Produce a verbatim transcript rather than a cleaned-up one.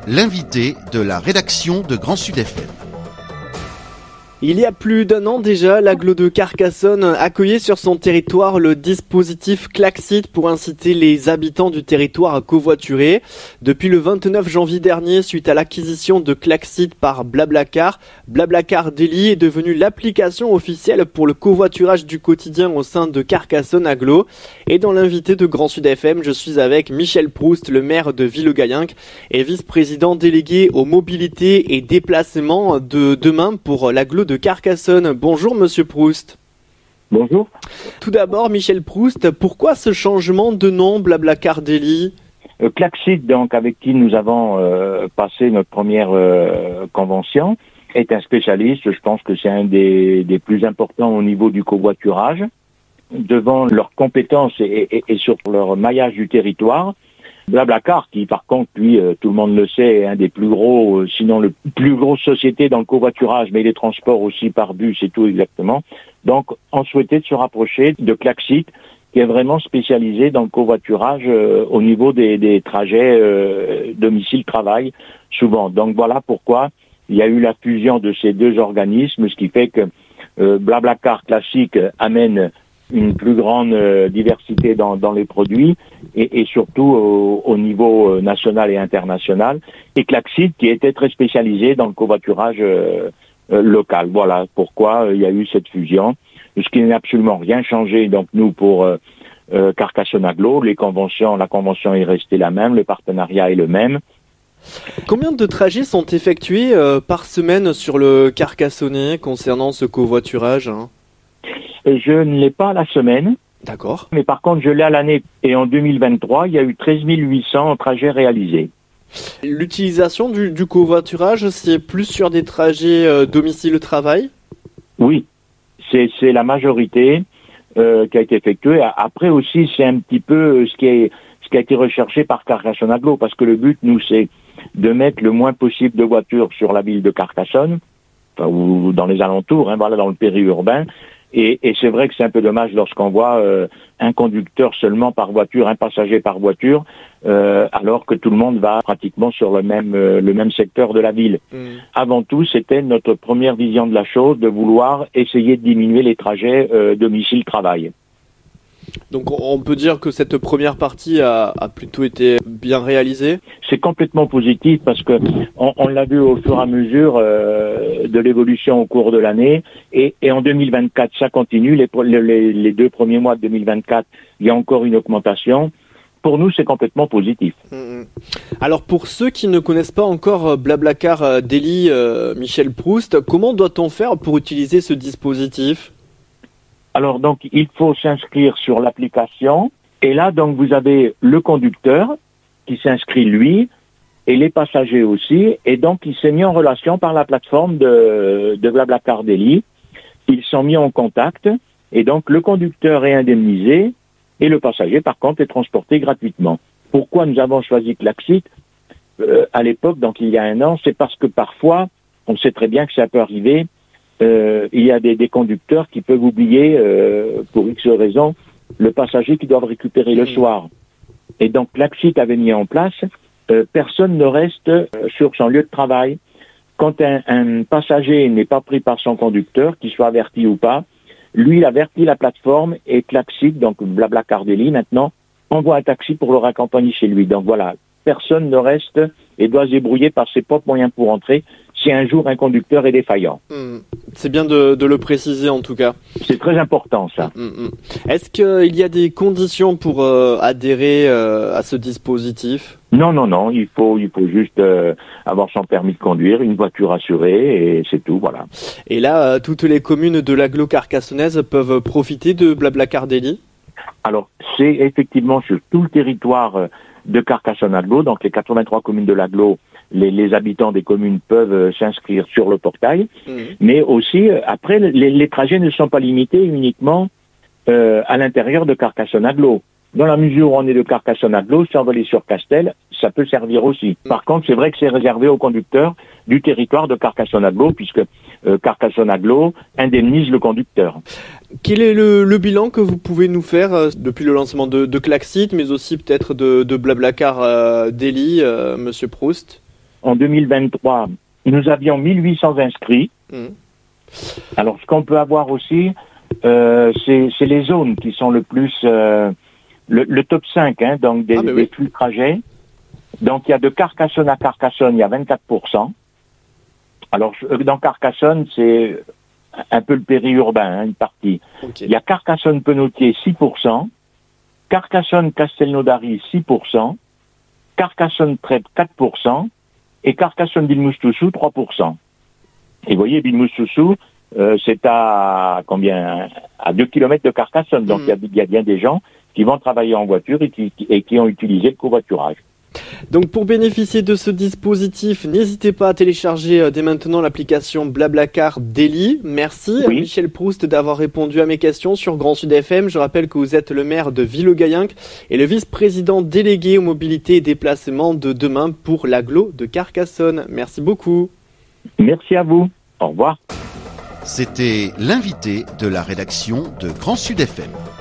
l'invité de la rédaction de Grand Sud F M. Il y a plus d'un an déjà, l'agglo de Carcassonne accueillait sur son territoire le dispositif Klaxit pour inciter les habitants du territoire à covoiturer. Depuis le vingt-neuf janvier dernier, suite à l'acquisition de Klaxit par Blablacar, Blablacar Daily est devenue l'application officielle pour le covoiturage du quotidien au sein de Carcassonne Agglo. Et dans l'invité de Grand Sud F M, je suis avec Michel Proust, le maire de Villegayenc et vice-président délégué aux mobilités et déplacements de demain pour l'agglo de Carcassonne. Bonjour Monsieur Proust. Bonjour. Tout d'abord, Michel Proust, pourquoi ce changement de nom Blablacar Daily ? euh, Klaxit, donc, avec qui nous avons euh, passé notre première euh, convention, est un spécialiste. Je pense que c'est un des, des plus importants au niveau du covoiturage. Devant leurs compétences et, et, et sur leur maillage du territoire, Blablacar, qui par contre, lui, euh, tout le monde le sait, est un des plus gros, euh, sinon le plus grosse société dans le covoiturage, mais les transports aussi par bus et tout exactement. Donc, on souhaitait se rapprocher de Klaxit, qui est vraiment spécialisé dans le covoiturage euh, au niveau des, des trajets euh, domicile-travail, souvent. Donc voilà pourquoi il y a eu la fusion de ces deux organismes, ce qui fait que euh, Blablacar classique amène une plus grande euh, diversité dans, dans les produits et, et surtout au, au niveau euh, national et international. Et Klaxit qui était très spécialisé dans le covoiturage euh, euh, local. Voilà pourquoi euh, il y a eu cette fusion. Ce qui n'a absolument rien changé. Donc nous pour euh, euh, Carcassonne Agglo, les conventions, la convention est restée la même, le partenariat est le même. Combien de trajets sont effectués euh, par semaine sur le Carcassonnais concernant ce covoiturage, hein ? Je ne l'ai pas à la semaine. D'accord. Mais par contre, je l'ai à l'année. Et en deux mille vingt-trois, il y a eu treize mille huit cents trajets réalisés. L'utilisation du, du covoiturage, c'est plus sur des trajets euh, domicile-travail ? Oui, c'est, c'est la majorité euh, qui a été effectuée. Après aussi, c'est un petit peu ce qui, est, ce qui a été recherché par Carcassonne Agglo, parce que le but, nous, c'est de mettre le moins possible de voitures sur la ville de Carcassonne, enfin, ou dans les alentours, hein, voilà, dans le périurbain. Et, et c'est vrai que c'est un peu dommage lorsqu'on voit euh, un conducteur seulement par voiture, un passager par voiture, euh, alors que tout le monde va pratiquement sur le même euh, le même secteur de la ville. Mmh. Avant tout, c'était notre première vision de la chose, de vouloir essayer de diminuer les trajets euh, domicile-travail. Donc on peut dire que cette première partie a, a plutôt été bien réalisée ? C'est complètement positif parce que on, on l'a vu au fur et à mesure euh, de l'évolution au cours de l'année et, et en deux mille vingt-quatre ça continue. Les, les, les deux premiers mois de deux mille vingt-quatre, il y a encore une augmentation. Pour nous, c'est complètement positif. Mmh. Alors pour ceux qui ne connaissent pas encore Blablacar Daily, euh, Michel Proust, comment doit-on faire pour utiliser ce dispositif ? Alors donc, il faut s'inscrire sur l'application et là, donc, vous avez le conducteur qui s'inscrit lui et les passagers aussi et donc, il s'est mis en relation par la plateforme de, de Blablacar Daily. Ils sont mis en contact et donc, le conducteur est indemnisé et le passager, par contre, est transporté gratuitement. Pourquoi nous avons choisi Klaxit euh, à l'époque, donc il y a un an, c'est parce que parfois, on sait très bien que ça peut arriver. Euh, il y a des, des conducteurs qui peuvent oublier, euh, pour X raisons, le passager qu'ils doivent récupérer le soir. Et donc, Klaxit avait mis en place, euh, personne ne reste euh, sur son lieu de travail. Quand un, un passager n'est pas pris par son conducteur, qu'il soit averti ou pas, lui, il avertit la plateforme et Klaxit, donc Blablacar Daily, maintenant, envoie un taxi pour le raccompagner chez lui. Donc voilà, personne ne reste et doit se débrouiller par ses propres moyens pour entrer si un jour un conducteur est défaillant. Mmh. C'est bien de, de le préciser en tout cas. C'est très important ça. Mmh. Est-ce qu'il y a des conditions pour euh, adhérer euh, à ce dispositif ? Non, non, non, il faut, il faut juste euh, avoir son permis de conduire, une voiture assurée et c'est tout, voilà. Et là, euh, toutes les communes de l'agglo carcassonnaise peuvent profiter de Blablacar Daily ? Alors, c'est effectivement sur tout le territoire de Carcassonne Agglo, donc les quatre-vingt-trois communes de l'agglo, les, les habitants des communes peuvent euh, s'inscrire sur le portail, mmh. mais aussi, euh, après, les, les trajets ne sont pas limités uniquement euh, à l'intérieur de Carcassonne Agglo. Dans la mesure où on est de Carcassonne Agglo, si on veut aller sur Castel, ça peut servir aussi. Mmh. Par contre, c'est vrai que c'est réservé aux conducteurs du territoire de Carcassonne Agglo, puisque euh, Carcassonne Agglo indemnise le conducteur. Quel est le, le bilan que vous pouvez nous faire euh, depuis le lancement de, de Klaxit, mais aussi peut-être de, de Blablacar euh, Daily, euh, Monsieur Proust ? en deux mille vingt-trois, nous avions mille huit cents inscrits. Mmh. Alors, ce qu'on peut avoir aussi, euh, c'est, c'est les zones qui sont le plus... Euh, le, le top cinq, hein, donc des, ah, des oui. flux trajets. Donc, il y a de Carcassonne à Carcassonne, il y a vingt-quatre pour cent. Alors, dans Carcassonne, c'est un peu le périurbain, hein, une partie. Okay. Il y a Carcassonne-Penautier, six pour cent. Carcassonne-Castelnaudary, six pour cent. Carcassonne-Trèbes, quatre pour cent. Et Carcassonne-Bilmoustoussou, trois pour cent. Et vous voyez, Bilmoustoussou, euh, c'est à combien? À deux kilomètres de Carcassonne. Donc, il mmh. y, y a bien des gens qui vont travailler en voiture et qui, et qui ont utilisé le covoiturage. Donc pour bénéficier de ce dispositif, n'hésitez pas à télécharger dès maintenant l'application Blablacar Daily. Merci oui. Michel Proust d'avoir répondu à mes questions sur Grand Sud F M. Je rappelle que vous êtes le maire de Villegayenc et le vice-président délégué aux mobilités et déplacements de demain pour l'agglo de Carcassonne. Merci beaucoup. Merci à vous. Au revoir. C'était l'invité de la rédaction de Grand Sud F M.